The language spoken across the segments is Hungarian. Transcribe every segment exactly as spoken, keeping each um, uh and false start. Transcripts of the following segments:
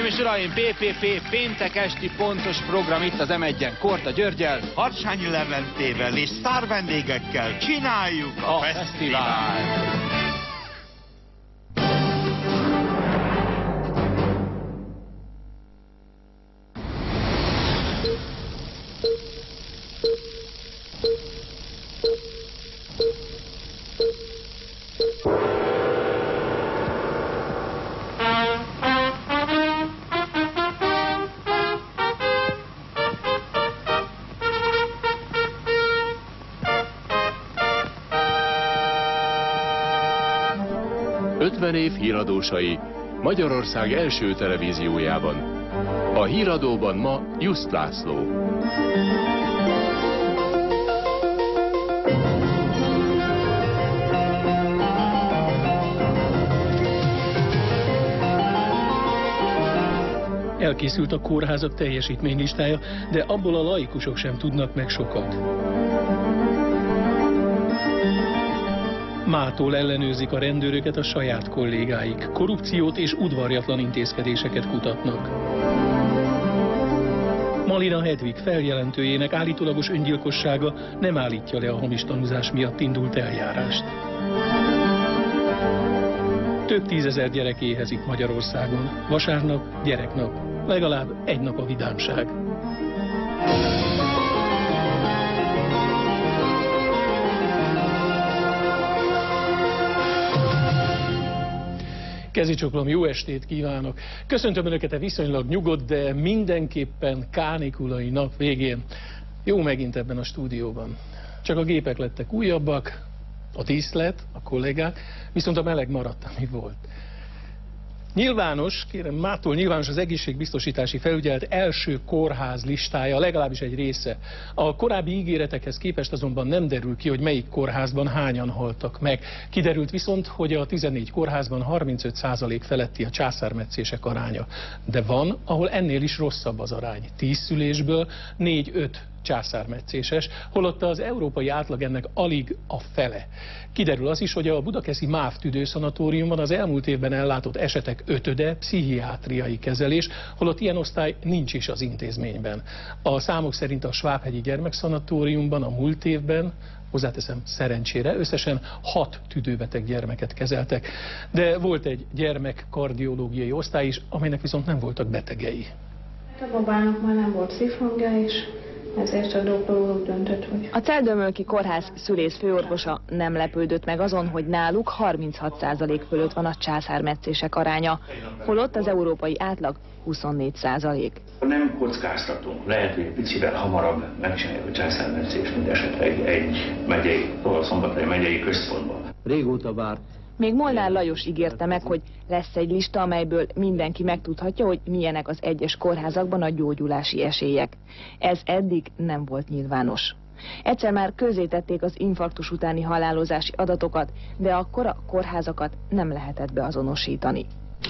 Hölgyeim és uraim, pé pé pé péntek esti pontos program itt az em egyen. Korta Györgyel, Harsányi Leventével és sztárvendégekkel csináljuk a, a fesztivált. fesztivál. ötven év híradósai Magyarország első televíziójában. A híradóban ma Just László. Elkészült a kórházak teljesítménylistája, de abból a laikusok sem tudnak meg sokat. Mától ellenőrzik a rendőröket a saját kollégáik. Korrupciót és udvarjatlan intézkedéseket kutatnak. Malina Hedvig feljelentőjének állítólagos öngyilkossága nem állítja le a hamis tanúzás miatt indult eljárást. Több tízezer gyerek éhezik Magyarországon. Vasárnap, gyereknap. Legalább egy nap a vidámság. Kezicsoklom, jó estét kívánok! Köszöntöm Önöket a viszonylag nyugodt, de mindenképpen kánikulai nap végén. Jó megint ebben a stúdióban. Csak a gépek lettek újabbak, a díszlet, a kollégák, viszont a meleg maradt, ami volt. Nyilvános, kérem mától nyilvános az egészségbiztosítási felügyelet első kórház listája, legalábbis egy része. A korábbi ígéretekhez képest azonban nem derül ki, hogy melyik kórházban hányan haltak meg. Kiderült viszont, hogy a tizennégy kórházban harmincöt százalék feletti a császármetszések aránya. De van, ahol ennél is rosszabb az arány. tíz szülésből négy-öt császármetszéses, holott az európai átlag ennek alig a fele. Kiderül az is, hogy a budakeszi MÁV tüdőszanatóriumban az elmúlt évben ellátott esetek ötöde pszichiátriai kezelés, holott ilyen osztály nincs is az intézményben. A számok szerint a Svábhegyi gyermekszanatóriumban a múlt évben, hozzáteszem szerencsére, összesen hat tüdőbeteg gyermeket kezeltek, de volt egy gyermekkardiológiai osztály is, amelynek viszont nem voltak betegei. A babának már nem volt szívhangja is. Ezért a doktor úgy döntött, hogy... A Celldömölki Kórház szülész főorvosa nem lepődött meg azon, hogy náluk harminchat százalék fölött van a császármetszések aránya, holott az európai átlag huszonnégy százalék. Nem kockáztatunk, lehet, hogy picivel hamarabb megcsináljuk a császármetszést, mint esetleg egy megyei, Szombathely megyei központban. Régóta várt. Még Molnár Lajos ígérte meg, hogy lesz egy lista, amelyből mindenki megtudhatja, hogy milyenek az egyes kórházakban a gyógyulási esélyek. Ez eddig nem volt nyilvános. Egyszer már közzétették az infarktus utáni halálozási adatokat, de akkor a kórházakat nem lehetett beazonosítani.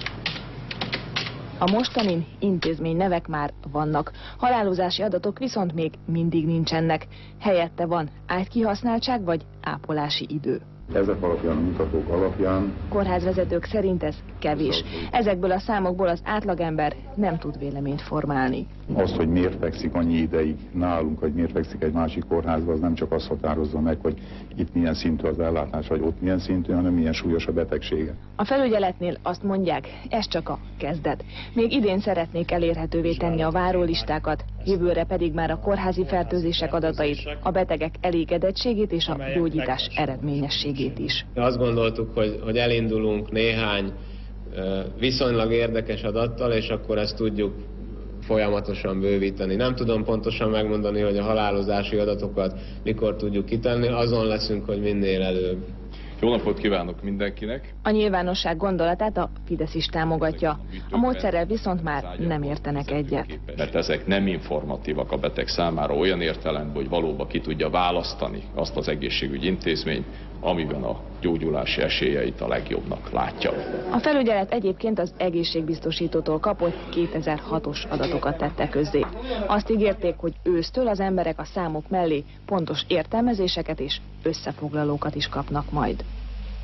A mostanin intézmény nevek már vannak, halálozási adatok viszont még mindig nincsenek. Helyette van ágykihasználtság vagy ápolási idő. Ezek alapján, a mutatók alapján... Kórházvezetők szerint ez kevés. Ezekből a számokból az átlagember nem tud véleményt formálni. Azt, hogy miért fekszik annyi ideig nálunk, vagy miért fekszik egy másik kórházba, az nem csak azt határozza meg, hogy itt milyen szintű az ellátás, vagy ott milyen szintű, hanem milyen súlyos a betegsége. A felügyeletnél azt mondják, ez csak a kezdet. Még idén szeretnék elérhetővé tenni a várólistákat, jövőre pedig már a kórházi fertőzések adatait, a betegek elégedettségét és a gyógyítás eredményességét is. Azt gondoltuk, hogy, hogy elindulunk néhány viszonylag érdekes adattal, és akkor ezt tudjuk folyamatosan bővíteni. Nem tudom pontosan megmondani, hogy a halálozási adatokat mikor tudjuk kitenni, azon leszünk, hogy minél előbb. Jó napot kívánok mindenkinek! A nyilvánosság gondolatát a Fidesz is támogatja. A módszerrel viszont már nem értenek egyet. Mert ezek nem informatívak a beteg számára olyan értelemben, hogy valóban ki tudja választani azt az egészségügyi intézményt, amiben a gyógyulási esélyeit a legjobbnak látja. A felügyelet egyébként az egészségbiztosítótól kapott kétezer-hatos adatokat tette közzé. Azt ígérték, hogy ősztől az emberek a számok mellé pontos értelmezéseket és összefoglalókat is kapnak majd.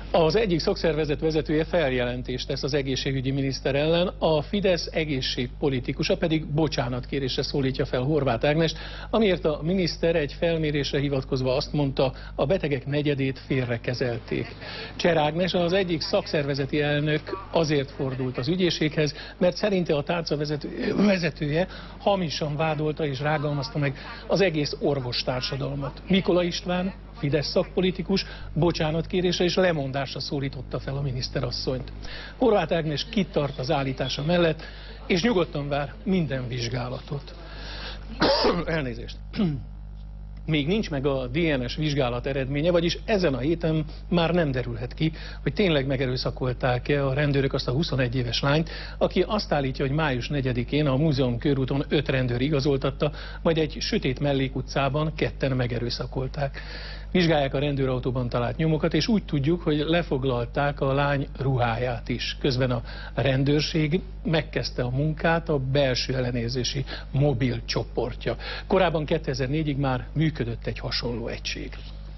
Az egyik szakszervezet vezetője feljelentést tesz az egészségügyi miniszter ellen, a Fidesz egészségpolitikusa pedig bocsánatkérésre szólítja fel Horváth Ágnest, amiért a miniszter egy felmérésre hivatkozva azt mondta, a betegek negyedét félrekezelték. Cser Ágnes, az egyik szakszervezeti elnök azért fordult az ügyészséghez, mert szerinte a tárca vezető, vezetője hamisan vádolta és rágalmazta meg az egész orvostársadalmat. Mikola István, Fidesz szakpolitikus bocsánatkérésre és lemondásra szólította fel a miniszterasszonyt. Horváth Ágnes kitart az állítása mellett, és nyugodtan vár minden vizsgálatot. Elnézést. Még nincs meg a dé en es vizsgálat eredménye, vagyis ezen a héten már nem derülhet ki, hogy tényleg megerőszakolták-e a rendőrök azt a huszonegy éves lányt, aki azt állítja, hogy május negyedikén a múzeum körúton öt rendőr igazoltatta, majd egy sötét mellékutcában ketten megerőszakolták. Vizsgálják a rendőrautóban talált nyomokat, és úgy tudjuk, hogy lefoglalták a lány ruháját is. Közben a rendőrség megkezdte a munkát a belső ellenőrzési mobil csoportja. Korábban kétezer-négyig már működött egy hasonló egység.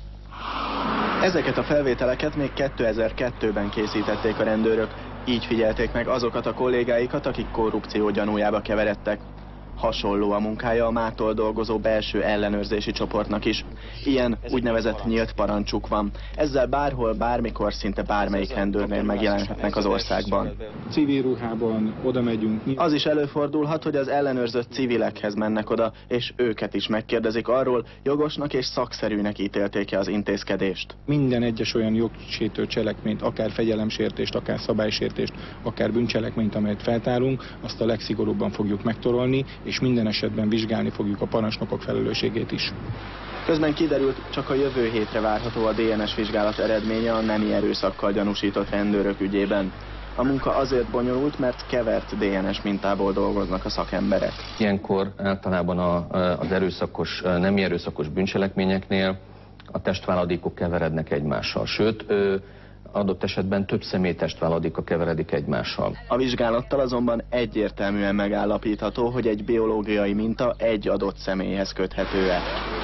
Ezeket a felvételeket még kétezer-kettőben készítették a rendőrök. Így figyelték meg azokat a kollégáikat, akik korrupció gyanújába keveredtek. Hasonló a munkája a mától dolgozó belső ellenőrzési csoportnak is. Ilyen úgynevezett nyílt parancsuk van. Ezzel bárhol, bármikor, szinte bármelyik rendőrnél megjelenhetnek az országban. Civil ruhában oda megyünk. Az is előfordulhat, hogy az ellenőrzött civilekhez mennek oda, és őket is megkérdezik arról, jogosnak és szakszerűnek ítélték-e az intézkedést. Minden egyes olyan jogsértő cselekményt, akár fegyelemsértést, akár szabálysértést, akár bűncselekményt, amelyet feltárunk, azt a legszigorúbban fogjuk megtorolni, és minden esetben vizsgálni fogjuk a parancsnokok felelősségét is. Közben kiderült, csak a jövő hétre várható a dé en es vizsgálat eredménye a nemi erőszakkal gyanúsított rendőrök ügyében. A munka azért bonyolult, mert kevert dé en es mintából dolgoznak a szakemberek. Ilyenkor általában a, az erőszakos, nemi erőszakos bűncselekményeknél a testváladékok keverednek egymással. Sőt, adott esetben több személy testváladéka keveredik egymással. A vizsgálattal azonban egyértelműen megállapítható, hogy egy biológiai minta egy adott személyhez köthető-e.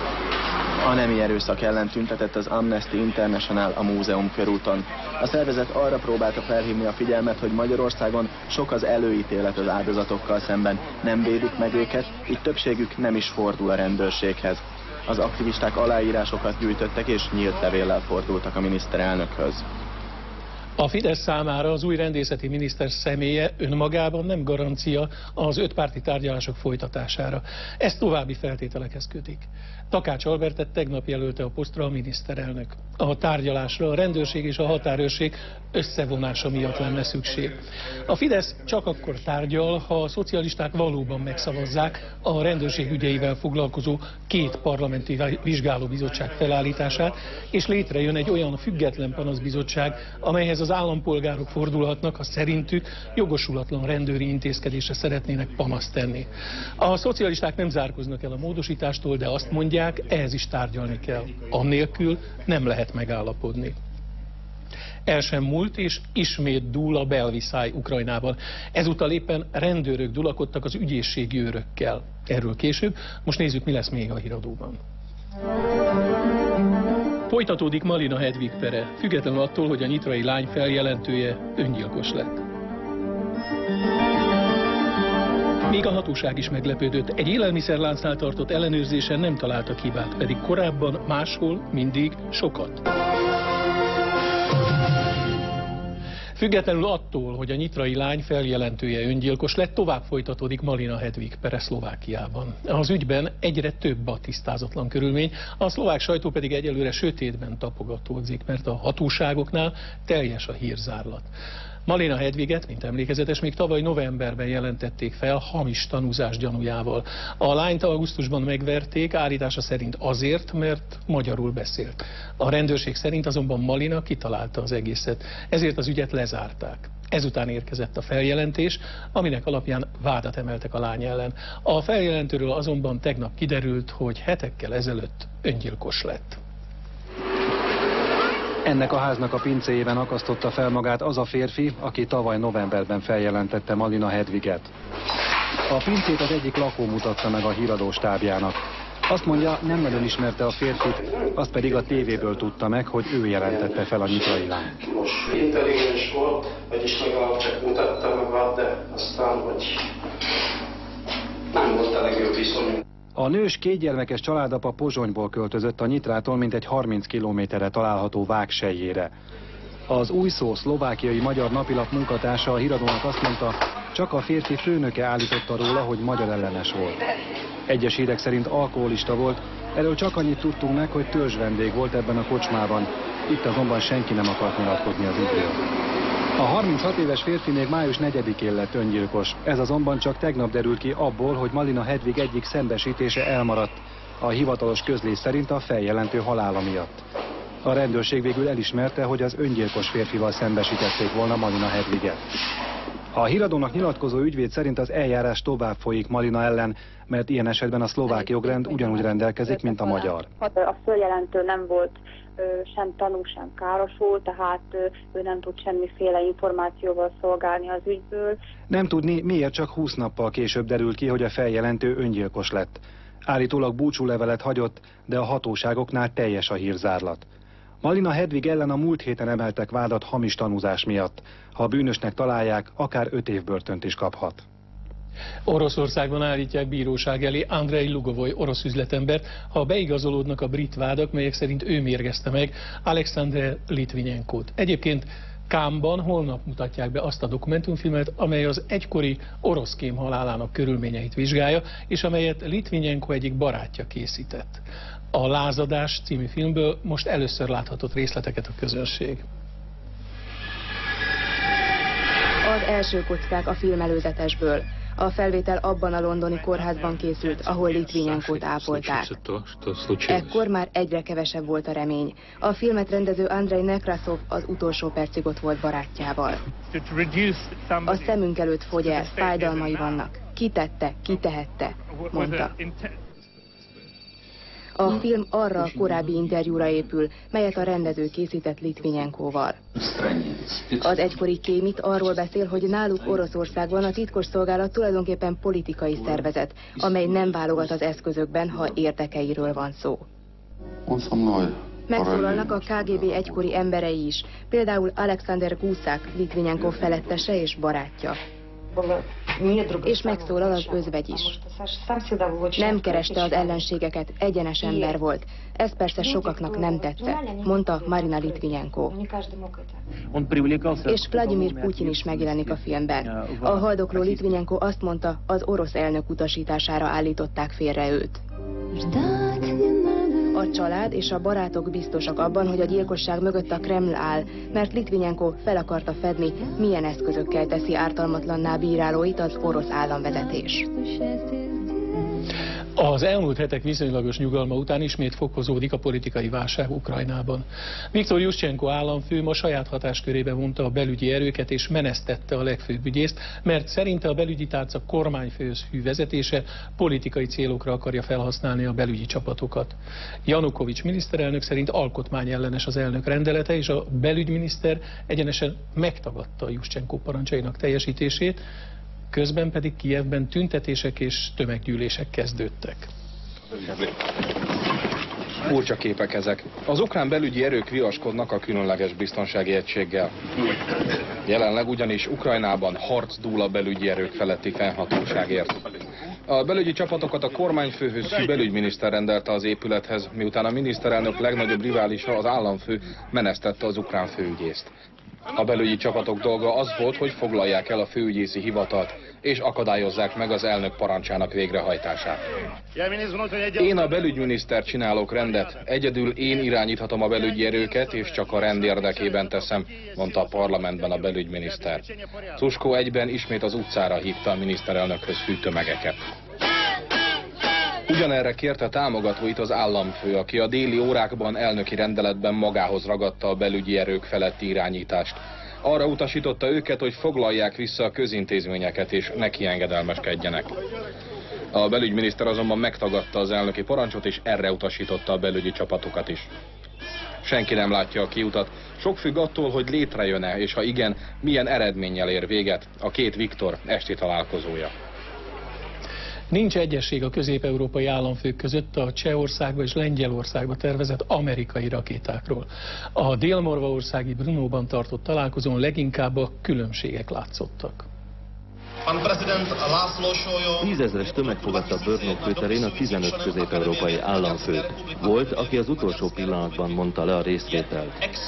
A nemi erőszak ellen tüntetett az Amnesty International a múzeum körúton. A szervezet arra próbálta felhívni a figyelmet, hogy Magyarországon sok az előítélet az áldozatokkal szemben, nem védik meg őket, így többségük nem is fordul a rendőrséghez. Az aktivisták aláírásokat gyűjtöttek és nyílt levéllel fordultak a miniszterelnökhöz. A Fidesz számára az új rendészeti miniszter személye önmagában nem garancia az ötpárti tárgyalások folytatására. Ezt további feltételekhez kötik. Takács Albertet tegnap jelölte a posztra a miniszterelnök. A tárgyalásra a rendőrség és a határőrség összevonása miatt lenne szükség. A Fidesz csak akkor tárgyal, ha a szocialisták valóban megszavazzák a rendőrség ügyeivel foglalkozó két parlamenti vizsgálóbizottság felállítását, és létrejön egy olyan független panaszbizottság, amelyhez az állampolgárok fordulhatnak, ha szerintük jogosulatlan rendőri intézkedésre szeretnének panaszt tenni. A szocialisták nem zárkoznak el a módosítástól, de azt mondják, ehhez is tárgyalni kell. Annélkül nem lehet megállapodni. El sem múlt, és ismét dúl a belviszály Ukrajnában. Ezúttal éppen rendőrök dulakodtak az ügyészségi őrökkel. Erről később, most nézzük, mi lesz még a híradóban. Folytatódik Malina Hedvig pere, függetlenül attól, hogy a nyitrai lány feljelentője öngyilkos lett. Még a hatóság is meglepődött. Egy élelmiszerláncnál tartott ellenőrzésen nem találtak hibát, pedig korábban máshol mindig sokat. Függetlenül attól, hogy a nyitrai lány feljelentője öngyilkos lett, tovább folytatódik Malina Hedvig pere Szlovákiában. Az ügyben egyre több a tisztázatlan körülmény, a szlovák sajtó pedig egyelőre sötétben tapogatódzik, mert a hatóságoknál teljes a hírzárlat. Malina Hedviget, mint emlékezetes, még tavaly novemberben jelentették fel hamis tanúzás gyanújával. A lányt augusztusban megverték, állítása szerint azért, mert magyarul beszélt. A rendőrség szerint azonban Malina kitalálta az egészet, ezért az ügyet lezárták. Ezután érkezett a feljelentés, aminek alapján vádat emeltek a lány ellen. A feljelentőről azonban tegnap kiderült, hogy hetekkel ezelőtt öngyilkos lett. Ennek a háznak a pincéjében akasztotta fel magát az a férfi, aki tavaly novemberben feljelentette Malina Hedviget. A pincét az egyik lakó mutatta meg a híradó stábjának. Azt mondja, nem nagyon ismerte a férfit, azt pedig a tévéből tudta meg, hogy ő jelentette fel a nyitrai lányt. Intelligens volt, vagyis legalább csak mutatta magát, de aztán, hogy nem volt a legjobb viszony. A nős kétgyermekes családapa Pozsonyból költözött a Nyitrától mintegy harminc kilométerre található Vágselyére. Az újszó szlovákiai magyar napilap munkatársa a híradónak azt mondta, csak a férfi főnöke állította róla, hogy magyar ellenes volt. Egyes hírek szerint alkoholista volt, erről csak annyit tudtunk meg, hogy törzsvendég volt ebben a kocsmában. Itt azonban senki nem akart nyilatkozni az ügyről. A harminchat éves férfi még május negyedikén lett öngyilkos. Ez azonban csak tegnap derült ki abból, hogy Malina Hedvig egyik szembesítése elmaradt. A hivatalos közlés szerint a feljelentő halála miatt. A rendőrség végül elismerte, hogy az öngyilkos férfival szembesítették volna Malina Hedviget. A híradónak nyilatkozó ügyvéd szerint az eljárás tovább folyik Malina ellen, mert ilyen esetben a szlovák jogrend ugyanúgy rendelkezik, mint a magyar. A följelentő nem volt sem tanú, sem károsul, tehát ő nem tud semmiféle információval szolgálni az ügyből. Nem tudni, miért csak húsz nappal később derült ki, hogy a feljelentő öngyilkos lett. Állítólag búcsúlevelet hagyott, de a hatóságoknál teljes a hírzárlat. Malina Hedvig ellen a múlt héten emeltek vádat hamis tanúzás miatt. Ha bűnösnek találják, akár öt év börtönt is kaphat. Oroszországban állítják bíróság elé Andrei Lugovoy orosz üzletembert, ha beigazolódnak a brit vádak, melyek szerint ő mérgezte meg Alexander Litvinenkót. Egyébként Kámban holnap mutatják be azt a dokumentumfilmet, amely az egykori orosz kém halálának körülményeit vizsgálja, és amelyet Litvinenko egyik barátja készített. A Lázadás című filmből most először láthatott részleteket a közönség. Az első kockák a film előzetesből. A felvétel abban a londoni kórházban készült, ahol Litvinenkót ápolták. Ekkor már egyre kevesebb volt a remény. A filmet rendező Andrei Nekrasov az utolsó percig ott volt barátjával. A szemünk előtt fogy el, fájdalmai vannak. Ki tette, ki tehette, mondta. A film arra a korábbi interjúra épül, melyet a rendező készített Litvinenkóval. Az egykori kémit arról beszél, hogy náluk Oroszországban a titkosszolgálat tulajdonképpen politikai szervezet, amely nem válogat az eszközökben, ha érdekeiről van szó. Megszólalnak a ká gé bé egykori emberei is, például Alexander Guszák, Litvinenko felettese és barátja. És megszólal az özvegy is. Nem kereste az ellenségeket, egyenes ember volt. Ez persze sokaknak nem tetszett, mondta Marina Litvinenko. És Vladimir Putyin is megjelenik a filmben. A haldokló Litvinenko azt mondta, az orosz elnök utasítására állították félre őt. A család és a barátok biztosak abban, hogy a gyilkosság mögött a Kreml áll, mert Litvinenko fel akarta fedni, milyen eszközökkel teszi ártalmatlanná bírálóit az orosz államvezetés. Az elmúlt hetek viszonylagos nyugalma után ismét fokozódik a politikai válság Ukrajnában. Viktor Juszcsenko államfő ma saját hatáskörébe vonta a belügyi erőket és menesztette a legfőbb ügyészt, mert szerinte a belügyi tárca kormányfőhöz hű vezetése politikai célokra akarja felhasználni a belügyi csapatokat. Janukovics miniszterelnök szerint alkotmányellenes az elnök rendelete, és a belügyminiszter egyenesen megtagadta Juszcsenko parancsainak teljesítését, közben pedig Kijevben tüntetések és tömeggyűlések kezdődtek. Furcsa képek ezek. Az ukrán belügyi erők viaskodnak a különleges biztonsági egységgel. Jelenleg ugyanis Ukrajnában harc dúl a belügyi erők feletti fennhatóságért. A belügyi csapatokat a kormányfőhöz hű belügyminiszter rendelte az épülethez, miután a miniszterelnök legnagyobb riválisa, az államfő menesztette az ukrán főügyészt. A belügyi csapatok dolga az volt, hogy foglalják el a főügyészi hivatalt, és akadályozzák meg az elnök parancsának végrehajtását. Én a belügyminiszter csinálok rendet, egyedül én irányíthatom a belügyi erőket, és csak a rend érdekében teszem, mondta a parlamentben a belügyminiszter. Tuskó egyben ismét az utcára hívta a miniszterelnökhöz hű tömegeket. Ugyanerre kérte támogatóit az államfő, aki a déli órákban elnöki rendeletben magához ragadta a belügyi erők feletti irányítást. Arra utasította őket, hogy foglalják vissza a közintézményeket és ne kiengedelmeskedjenek. A belügyminiszter azonban megtagadta az elnöki parancsot, és erre utasította a belügyi csapatokat is. Senki nem látja a kiutat, sok függ attól, hogy létrejön-e, és ha igen, milyen eredménnyel ér véget a két Viktor esti találkozója. Nincs egyesség a közép-európai államfők között a Csehországba és Lengyelországba tervezett amerikai rakétákról. A dél-morvaországi Brnóban tartott találkozón leginkább a különbségek látszottak. Tízezres tömeg fogadta Brno főterén a tizenöt közép-európai államfőt. Volt, aki az utolsó pillanatban mondta le a részvételt.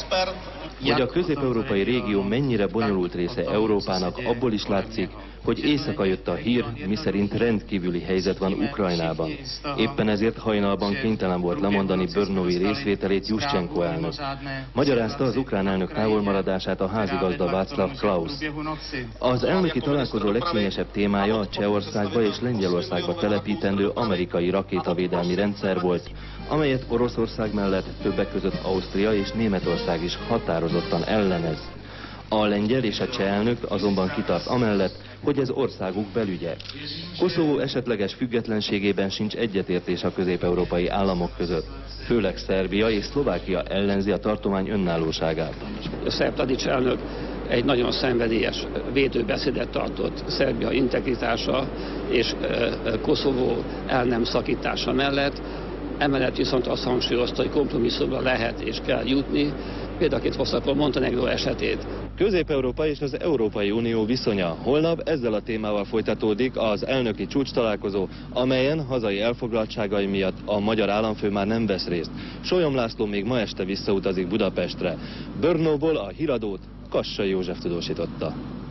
Hogy a közép-európai régió mennyire bonyolult része Európának, abból is látszik, hogy éjszaka jött a hír, miszerint rendkívüli helyzet van Ukrajnában. Éppen ezért hajnalban kénytelen volt lemondani Brnói részvételét Juszcsenko elnök. Magyarázta az ukrán elnök távolmaradását a házigazda Václav Klaus. Az elnöki találkozó legfényesebb témája a Csehországba és Lengyelországba telepítendő amerikai rakétavédelmi rendszer volt, amelyet Oroszország mellett többek között Ausztria és Németország is határozottan ellenez. A lengyel és a cseh elnök azonban kitart amellett, hogy ez országuk belügye. Koszovó esetleges függetlenségében sincs egyetértés a közép-európai államok között. Főleg Szerbia és Szlovákia ellenzi a tartomány önállóságát. A szerb Tadić elnök egy nagyon szenvedélyes védőbeszédet tartott Szerbia integritása és Koszovó el nem szakítása mellett. Emellett viszont azt hangsúlyozta, hogy kompromisszumra lehet és kell jutni, példaként hozta a Montenegró esetét. Közép-Európa és az Európai Unió viszonya. Holnap ezzel a témával folytatódik az elnöki csúcstalálkozó, amelyen hazai elfoglaltságai miatt a magyar államfő már nem vesz részt. Sólyom László még ma este visszautazik Budapestre. Brnóból a híradót Kassai József tudósította.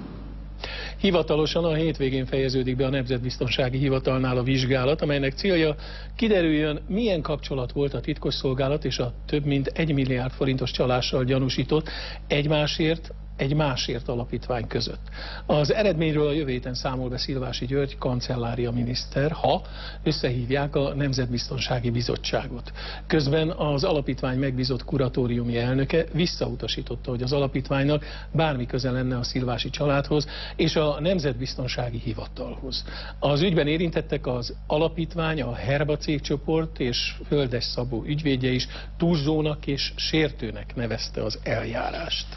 Hivatalosan a hétvégén fejeződik be a Nemzetbiztonsági Hivatalnál a vizsgálat, amelynek célja kiderüljön, milyen kapcsolat volt a titkosszolgálat és a több mint egy milliárd forintos csalással gyanúsított egymásért, egy másért alapítvány között. Az eredményről a jövő héten számol be Szilvási György kancellária miniszter, ha összehívják a Nemzetbiztonsági Bizottságot. Közben az alapítvány megbízott kuratóriumi elnöke visszautasította, hogy az alapítványnak bármi köze lenne a Szilvási családhoz és a Nemzetbiztonsági Hivatalhoz. Az ügyben érintettek az alapítvány, a Herba cégcsoport és Földes Szabó ügyvédje is túlzónak és sértőnek nevezte az eljárást.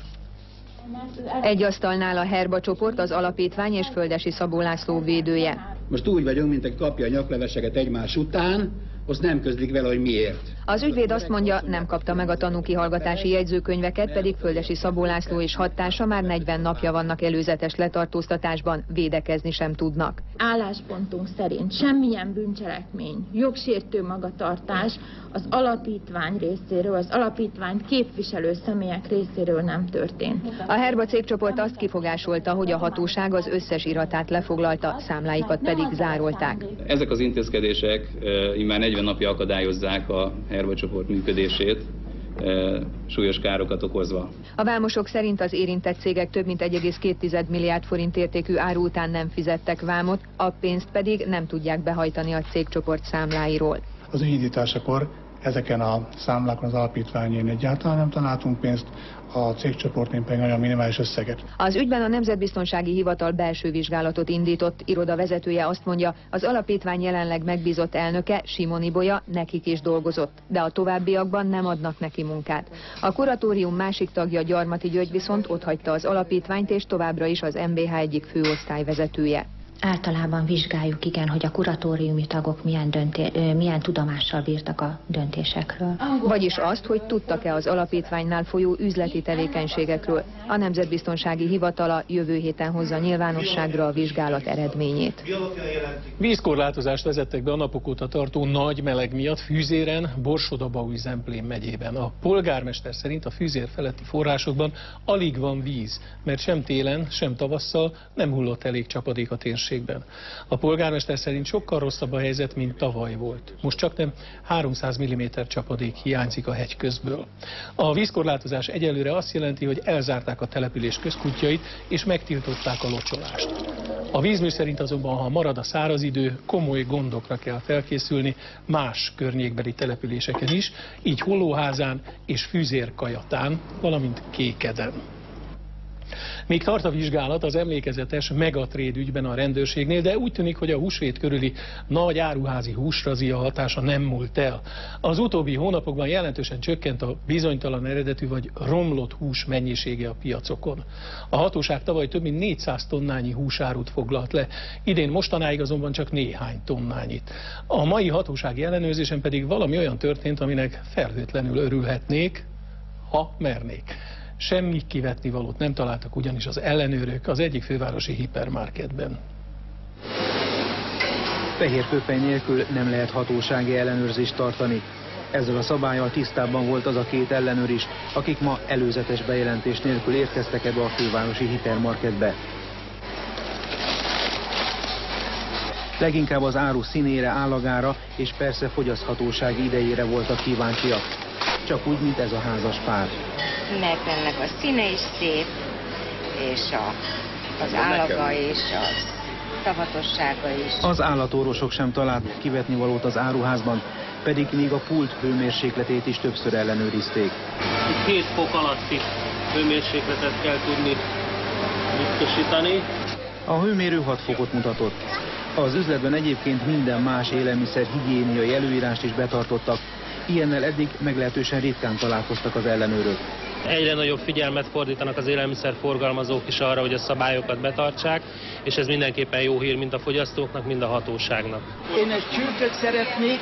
Egy asztalnál a Herba csoport, az alapítvány és Földesi Szabó László védője. Most úgy vagyunk, mint egy kapja a nyakleveseket egymás után, azt nem közlik vele, hogy miért. Az ügyvéd azt mondja, nem kapta meg a tanúkihallgatási jegyzőkönyveket, pedig Földesi Szabó László és hattársa már negyven napja vannak előzetes letartóztatásban, védekezni sem tudnak. Álláspontunk szerint semmilyen bűncselekmény, jogsértő magatartás az alapítvány részéről, az alapítványt képviselő személyek részéről nem történt. A Herba cégcsoport azt kifogásolta, hogy a hatóság az összes iratát lefoglalta, számláikat pedig zárolták. Ezek az intézkedések immár negyven napja akadályozzák a Herba csoport működését, súlyos károkat okozva. A vámosok szerint az érintett cégek több mint egy egész két milliárd forint értékű áru után nem fizettek vámot, a pénzt pedig nem tudják behajtani a cégcsoport számláiról. Az ügyindításakor ezeken a számlákon az alapítványén egyáltalán nem találtunk pénzt, a cégcsoportén pedig nagyon minimális összeget. Az ügyben a Nemzetbiztonsági Hivatal belső vizsgálatot indított, iroda vezetője azt mondja, az alapítvány jelenleg megbízott elnöke, Simon Ibolya nekik is dolgozott, de a továbbiakban nem adnak neki munkát. A kuratórium másik tagja, Gyarmati György viszont otthagyta az alapítványt és továbbra is az em bé há egyik főosztályvezetője. Általában vizsgáljuk, igen, hogy a kuratóriumi tagok milyen, dönté milyen tudomással bírtak a döntésekről. Vagyis azt, hogy tudtak-e az alapítványnál folyó üzleti tevékenységekről. A Nemzetbiztonsági Hivatala jövő héten hozza nyilvánosságra a vizsgálat eredményét. Vízkorlátozást vezettek be a napok óta tartó nagy meleg miatt Fűzéren, Borsod-Abaúj-Zemplén megyében. A polgármester szerint a Fűzér feletti forrásokban alig van víz, mert sem télen, sem tavasszal nem hullott elég csapadék a térségben. A polgármester szerint sokkal rosszabb a helyzet, mint tavaly volt. Most csak nem háromszáz milliméter csapadék hiányzik a hegy közből. A vízkorlátozás egyelőre azt jelenti, hogy elzárták a település közkutyait és megtiltották a locsolást. A vízmű szerint azonban, ha marad a száraz idő, komoly gondokra kell felkészülni más környékbeli településeken is, így Hollóházán és Fűzér-Kajatán, valamint Kékeden. Még tart a vizsgálat az emlékezetes Megatrade ügyben a rendőrségnél, de úgy tűnik, hogy a húsvét körüli nagy áruházi húsrazia hatása nem múlt el. Az utóbbi hónapokban jelentősen csökkent a bizonytalan eredetű vagy romlott hús mennyisége a piacokon. A hatóság tavaly több mint négyszáz tonnányi húsárut foglalt le, idén mostanáig azonban csak néhány tonnányit. A mai hatósági ellenőrzésen pedig valami olyan történt, aminek felhőtlenül örülhetnék, ha mernék. Semmi kivetnivalót nem találtak ugyanis az ellenőrök az egyik fővárosi hipermarketben. Fehér köpeny nélkül nem lehet hatósági ellenőrzést tartani. Ezzel a szabállyal tisztában volt az a két ellenőr is, akik ma előzetes bejelentés nélkül érkeztek ebbe a fővárosi hipermarketbe. Leginkább az áru színére, állagára és persze fogyaszthatósági idejére voltak kíváncsiak. Csak úgy, mint ez a házas pár. Mert ennek a színe is szép, és a, az állaga is, a szavatossága is. Az állatorvosok sem talált kivetnivalót az áruházban, pedig még a pult hőmérsékletét is többször ellenőrizték. Két fok alatti hőmérsékletet kell tudni biztosítani. A hőmérő hat fokot mutatott. Az üzletben egyébként minden más élelmiszer higiéniai előírást is betartottak. Ilyennel eddig meglehetősen ritkán találkoztak az ellenőrök. Egyre nagyobb figyelmet fordítanak az élelmiszerforgalmazók is arra, hogy a szabályokat betartsák, és ez mindenképpen jó hír mind a fogyasztóknak, mind a hatóságnak. Én egy csülköt szeretnék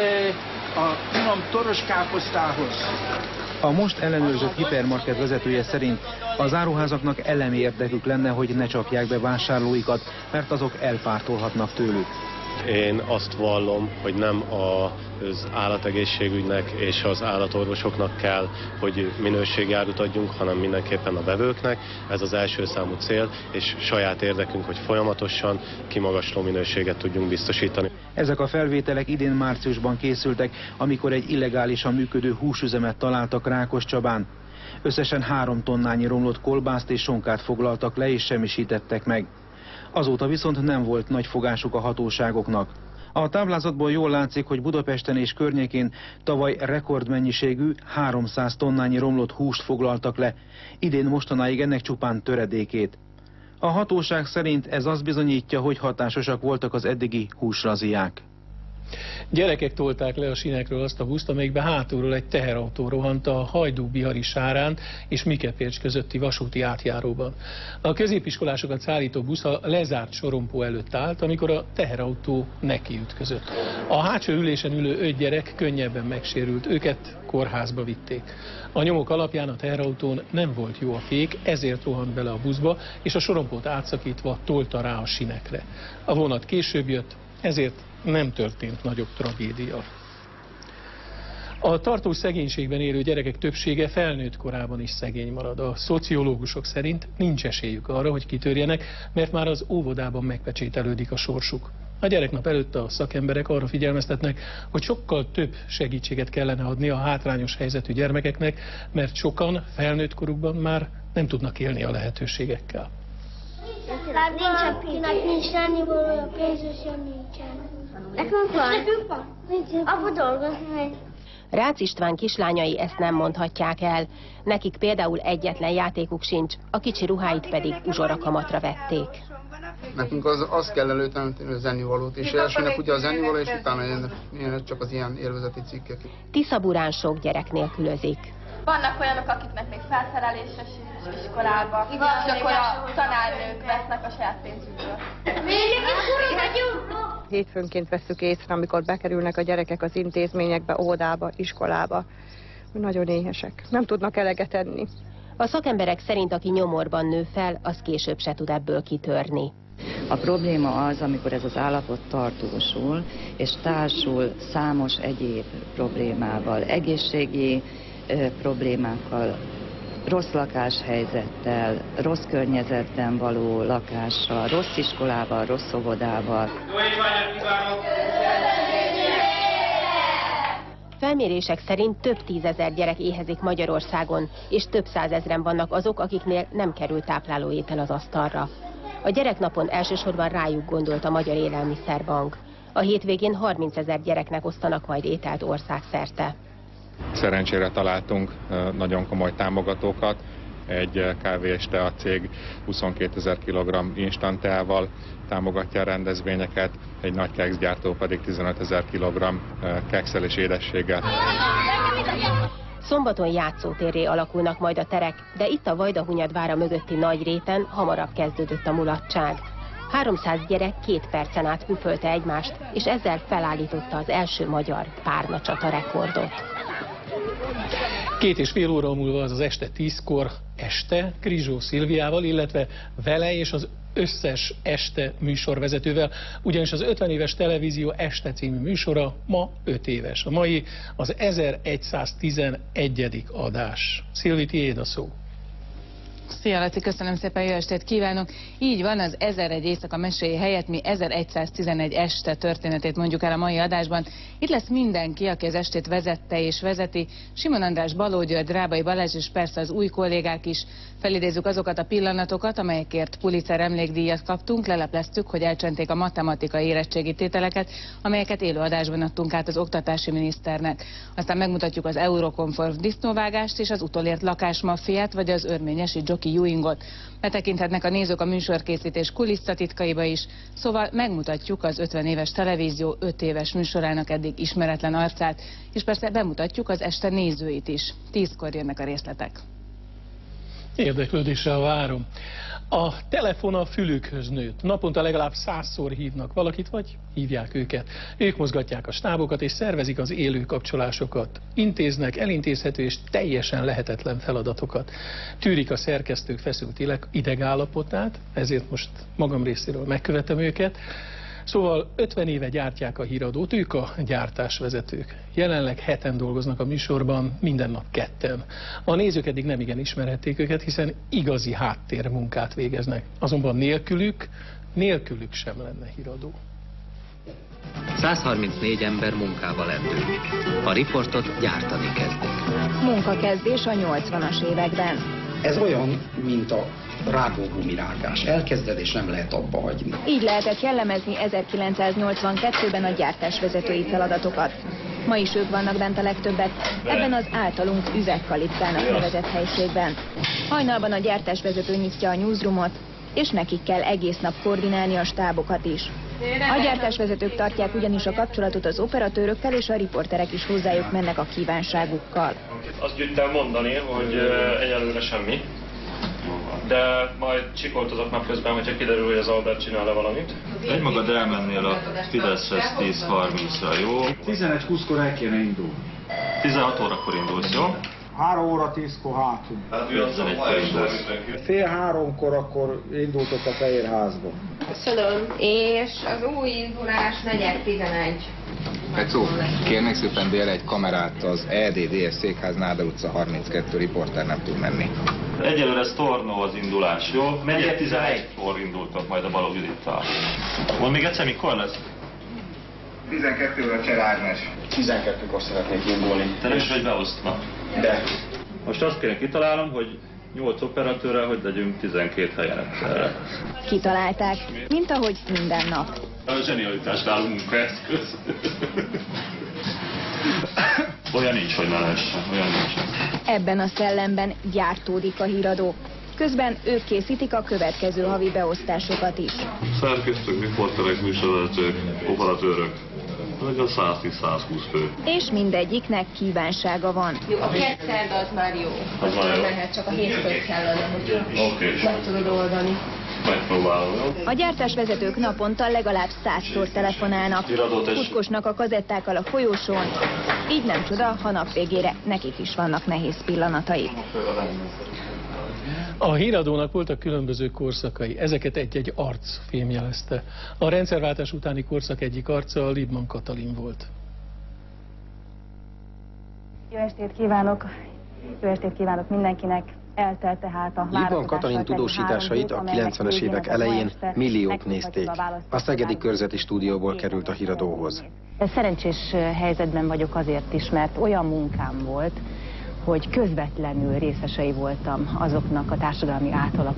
a finom toros káposztához. A most ellenőrzött hipermarket vezetője szerint az áruházaknak elemi érdekük lenne, hogy ne csapják be vásárlóikat, mert azok elpártolhatnak tőlük. Én azt vallom, hogy nem az állategészségügynek és az állatorvosoknak kell, hogy minőségi árut adjunk, hanem mindenképpen a vevőknek. Ez az első számú cél, és saját érdekünk, hogy folyamatosan kimagasló minőséget tudjunk biztosítani. Ezek a felvételek idén márciusban készültek, amikor egy illegálisan működő húsüzemet találtak Rákoscsabán. Összesen három tonnányi romlott kolbászt és sonkát foglaltak le és semmisítettek meg. Azóta viszont nem volt nagy fogásuk a hatóságoknak. A táblázatból jól látszik, hogy Budapesten és környékén tavaly rekordmennyiségű háromszáz tonnányi romlott húst foglaltak le, idén mostanáig ennek csupán töredékét. A hatóság szerint ez azt bizonyítja, hogy hatásosak voltak az eddigi húsraziák. Gyerekek tolták le a sínekről azt a buszt, amelyikben hátulról egy teherautó rohant a Hajdú-Bihari Sárán és Mikepércs közötti vasúti átjáróban. A középiskolásokat szállító busz a lezárt sorompó előtt állt, amikor a teherautó nekiütközött. A hátsó ülésen ülő öt gyerek könnyebben megsérült, őket kórházba vitték. A nyomok alapján a teherautón nem volt jó a fék, ezért rohant bele a buszba, és a sorompót átszakítva tolta rá a sinekre. A vonat később jött, ezért nem történt nagyobb tragédia. A tartós szegénységben élő gyerekek többsége felnőtt korában is szegény marad. A szociológusok szerint nincs esélyük arra, hogy kitörjenek, mert már az óvodában megpecsételődik a sorsuk. A gyereknap előtt a szakemberek arra figyelmeztetnek, hogy sokkal több segítséget kellene adni a hátrányos helyzetű gyermekeknek, mert sokan felnőtt korukban már nem tudnak élni a lehetőségekkel. Hát nincs, akinek nincs lennivalója, pénzösen nincsen. Nekünk van. Nekünk van. Nincs. Apa dolgozni megy. Rácz István kislányai ezt nem mondhatják el. Nekik például egyetlen játékuk sincs, a kicsi ruháit pedig uzsorakamatra vették. Nekünk az, az kell előteremteni az ennivalót, és elsőnek ugye az ennivaló, és utána jön csak az ilyen élvezeti cikkek. Tiszaburán sok gyerek nélkülözik. Vannak olyanok, akiknek még felszereléses iskolába, és akkor a tanárnők vesznek a saját pénzükből. Hétfőnként vesszük észre, amikor bekerülnek a gyerekek az intézményekbe, óvodába, iskolába, hogy nagyon éhesek, nem tudnak eleget enni. A szakemberek szerint, aki nyomorban nő fel, az később se tud ebből kitörni. A probléma az, amikor ez az állapot tartósul, és társul számos egyéb problémával, egészségi ö, problémákkal, rossz lakáshelyzettel, rossz környezetben való lakással, rossz iskolával, rossz óvodával. Felmérések szerint több tízezer gyerek éhezik Magyarországon, és több százezren vannak azok, akiknél nem kerül táplálóétel az asztalra. A gyereknapon elsősorban rájuk gondolt a Magyar Élelmiszerbank. A hétvégén harmincezer gyereknek osztanak majd ételt országszerte. Szerencsére találtunk nagyon komoly támogatókat, egy kávéeste a cég huszonkétezer kilogramm instant teával támogatja a rendezvényeket, egy nagy kekszgyártó pedig tizenötezer kilogramm kekszel és édességgel. Szombaton játszótérré alakulnak majd a terek, de itt a Vajdahunyad mögötti nagy réten hamarabb kezdődött a mulatság. háromszáz gyerek két percen át püfölte egymást, és ezzel felállította az első magyar párnacsata rekordot. Két és fél óra múlva, az az este tízkor este Krizsó Szilviával, illetve vele és az összes este műsorvezetővel, ugyanis az ötven éves televízió este című műsora ma öt éves. A mai az ezeregyszáztizenegyedik adás. Szilvi, tiéd a szó. Szia Laci, köszönöm szépen, jó estét kívánok! Így van, az ezeregy éjszaka meséi helyett mi ezeregyszáztizenegy este történetét mondjuk el a mai adásban. Itt lesz mindenki, aki az estét vezette és vezeti. Simon András, Baló György, Rábai Balázs és persze az új kollégák is. Felidézzük azokat a pillanatokat, amelyekért Pulitzer emlékdíjat kaptunk, lelepleztük, hogy elcsenték a matematikai érettségi tételeket, amelyeket élőadásban adtunk át az oktatási miniszternek. Aztán megmutatjuk az Euroconform disznóvágást és az utolért lakásmaffiát, vagy az örményesi Jockey Ewingot. Betekinthetnek a nézők a műsorkészítés kulisszatitkaiba is, szóval megmutatjuk az ötven éves televízió öt éves műsorának eddig ismeretlen arcát, és persze bemutatjuk az este nézőit is. Tízkor jönnek a részletek. Érdeklődéssel várom. A telefon a fülükhöz nőtt. Naponta legalább százszor hívnak valakit, vagy hívják őket. Ők mozgatják a stábokat és szervezik az élő kapcsolásokat. Intéznek elintézhető és teljesen lehetetlen feladatokat. Tűrik a szerkesztők feszült idegállapotát, ezért most magam részéről megkövetem őket. Szóval ötven éve gyártják a híradót, ők a gyártásvezetők. Jelenleg heten dolgoznak a műsorban, minden nap ketten. A nézők eddig nem igen ismerhették őket, hiszen igazi háttérmunkát végeznek. Azonban nélkülük, nélkülük sem lenne híradó. százharmincnégy ember munkával endő. A riportot gyártani kezdik. Munkakezdés a nyolcvanas években. Ez olyan, mint a rágógumirágás. Elkezded és nem lehet abba hagyni. Így lehetett jellemezni ezerkilencszáznyolcvankettőben a gyártásvezetői feladatokat. Ma is ők vannak bent a legtöbbet, ebben az általunk üvegkalipkának nevezett helységben. Hajnalban a gyártásvezető nyitja a newsroomot, és nekik kell egész nap koordinálni a stábokat is. A gyártásvezetők tartják ugyanis a kapcsolatot az operatőrökkel, és a riporterek is hozzájuk mennek a kívánságukkal. Azt gyűjtem mondani, hogy egyelőre semmi, de majd csikoltozok napközben, hogyha kiderül, hogy az Albert csinál-e valamit. Egy magad elmennél a Fideszhez tíz harmincra, jó? tizenegy húszkor el kéne indulni. tizenhat órakor indulsz, jó? három óra tízkor hátul. tizenegykor indulsz. Fél háromkor akkor indultok a Fehérházba. Köszönöm. És az új indulás negyed tizenegy. Pecó, kérnék szépen délre egy kamerát, az E D D S székház Nádor utca harminckettő, riporter nem tud menni. Egyelőre ez Tornó az indulás, jó? negyed tizenegykor indultok majd a Balogh Judittal. Mondd még egyszer, mikor lesz? tizenkettőre Cserárnes. tizenkettőkor szeretnék indulni. Te nem is vagy beosztva? De. Most azt kéne kitalálnom, hogy nyolc operatőrrel, hogy legyünk tizenkét helyen egyszerre. Kitalálták, mint ahogy minden nap. A zsenialitás nálunk munkaeszköz. Olyan nincs, hogy ne lehessen, olyan nincs. Ebben a szellemben gyártódik a híradó. Közben ők készítik a következő havi beosztásokat is. Szerkesztők, riporterek, műsorvezetők, operatőrök. Meg a száztíz-százhúsz fő. És mindegyiknek kívánsága van. Jó, a kettszerd az már jó. Az már jó. Lehet, csak a hétfőt kellene, hogy okay. meg tudod oldani. Megpróbálom, jó? A gyártásvezetők naponta legalább százszor telefonálnak. Futkosnak a kazettákkal a folyosón. Így nem csoda, ha nap végére nekik is vannak nehéz pillanatai. A híradónak voltak különböző korszakai, ezeket egy-egy arc fémjelezte. A rendszerváltás utáni korszak egyik arca a Liebmann Katalin volt. Jó estét kívánok! Jó estét kívánok mindenkinek! Eltelt tehát a Liebmann Katalin tudósításait a kilencvenes évek elején milliók nézték. A szegedi körzeti stúdióból került a híradóhoz. Szerencsés helyzetben vagyok azért is, mert olyan munkám volt, hogy közvetlenül részesei voltam azoknak a társadalmi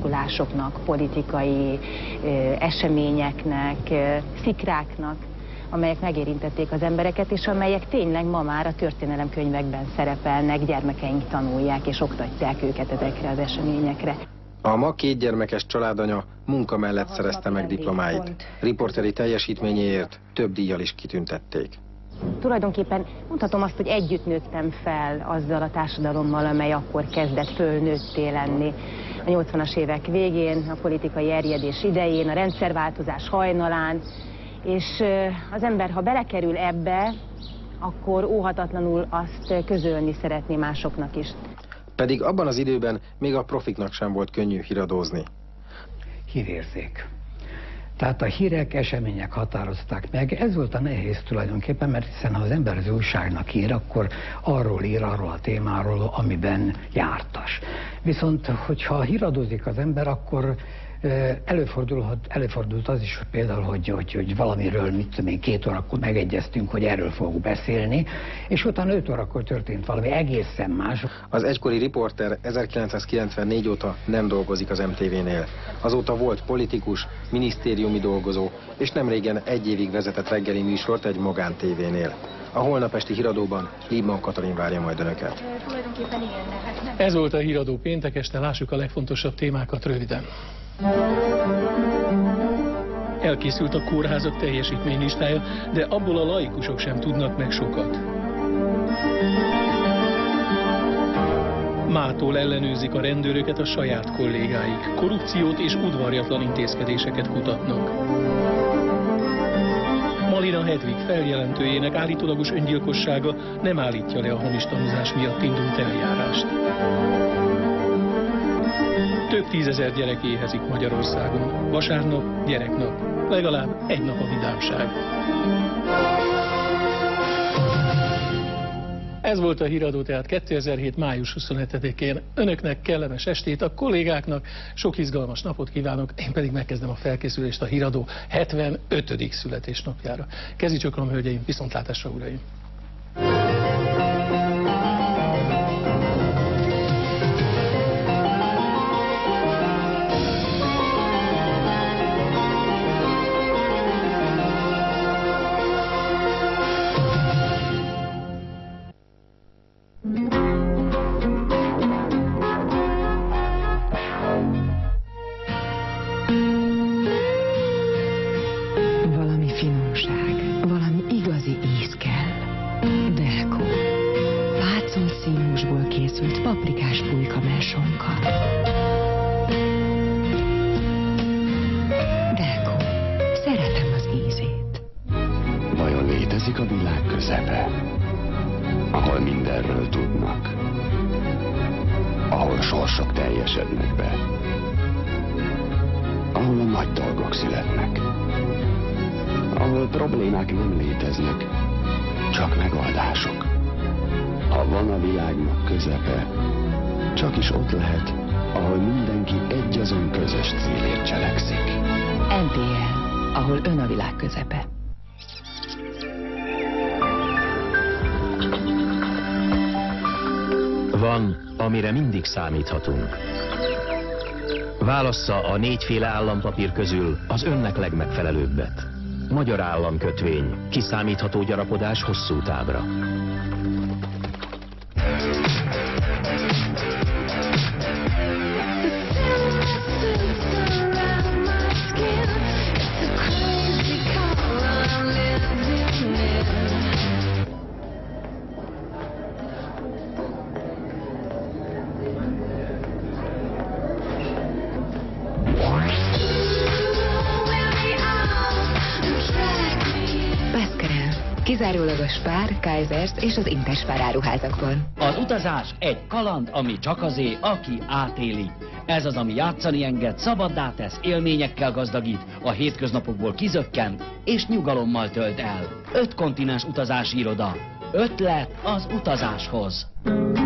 átalakulásoknak, politikai ö, eseményeknek, ö, szikráknak, amelyek megérintették az embereket, és amelyek tényleg ma már a történelemkönyvekben szerepelnek, gyermekeink tanulják és oktatják őket ezekre az eseményekre. A ma két gyermekes családanya munka mellett szerezte meg diplomáit. Riporteri teljesítményéért több díjjal is kitüntették. Tulajdonképpen mondhatom azt, hogy együtt nőttem fel azzal a társadalommal, amely akkor kezdett fölnőtté lenni. A nyolcvanas évek végén, a politikai erjedés idején, a rendszerváltozás hajnalán, és az ember, ha belekerül ebbe, akkor óhatatlanul azt közölni szeretné másoknak is. Pedig abban az időben még a profiknak sem volt könnyű híradózni. Hírérzék. Tehát a hírek, események határozták meg. Ez volt a nehéz tulajdonképpen, mert hiszen ha az ember az újságnak ír, akkor arról ír, arról a témáról, amiben jártas. Viszont, hogyha híradózik az ember, akkor előfordulhat, előfordult az is például, hogy, hogy, hogy valamiről, mit tudom én, két órakor megegyeztünk, hogy erről fogunk beszélni, és utána öt órakor történt valami egészen más. Az egykori riporter ezerkilencszázkilencvennégy óta nem dolgozik az em té vénél. Azóta volt politikus, minisztériumi dolgozó, és nemrégen egy évig vezetett reggeli műsort egy magántévénél. A holnap esti híradóban Liebmann Katalin várja majd önöket. Ez volt a híradó péntek este, lássuk a legfontosabb témákat röviden. Elkészült a kórházak teljesítménylistája, de abból a laikusok sem tudnak meg sokat. Mától ellenőrzik a rendőröket a saját kollégáik. Korrupciót és udvarjatlan intézkedéseket kutatnak. Malina Hedvig feljelentőjének állítólagos öngyilkossága nem állítja le a hamis tanúzás miatt indult eljárást. Több tízezer gyerek éhezik Magyarországon. Vasárnap, gyereknap. Legalább egy nap a vidámság. Ez volt a híradó, tehát kétezer-hét. május huszonhetedikén. Önöknek kellemes estét, a kollégáknak sok izgalmas napot kívánok, én pedig megkezdem a felkészülést a híradó hetvenötödik születésnapjára. Kezicsöklöm, hölgyeim, viszontlátásra, uraim! Csak is ott lehet, ahol mindenki egy azon közös célért cselekszik. en té el, ahol ön a világ közepe. Van, amire mindig számíthatunk. Válassza a négyféle állampapír közül az önnek legmegfelelőbbet. Magyar államkötvény, kiszámítható gyarapodás hosszú távra. Kizárólag a Spar, Kaisers és az Interspar áruházakban. Az utazás egy kaland, ami csak azé, aki átéli. Ez az, ami játszani enged, szabaddá tesz, élményekkel gazdagít, a hétköznapokból kizökkent és nyugalommal tölt el. Öt kontinens utazási iroda. Ötlet az utazáshoz.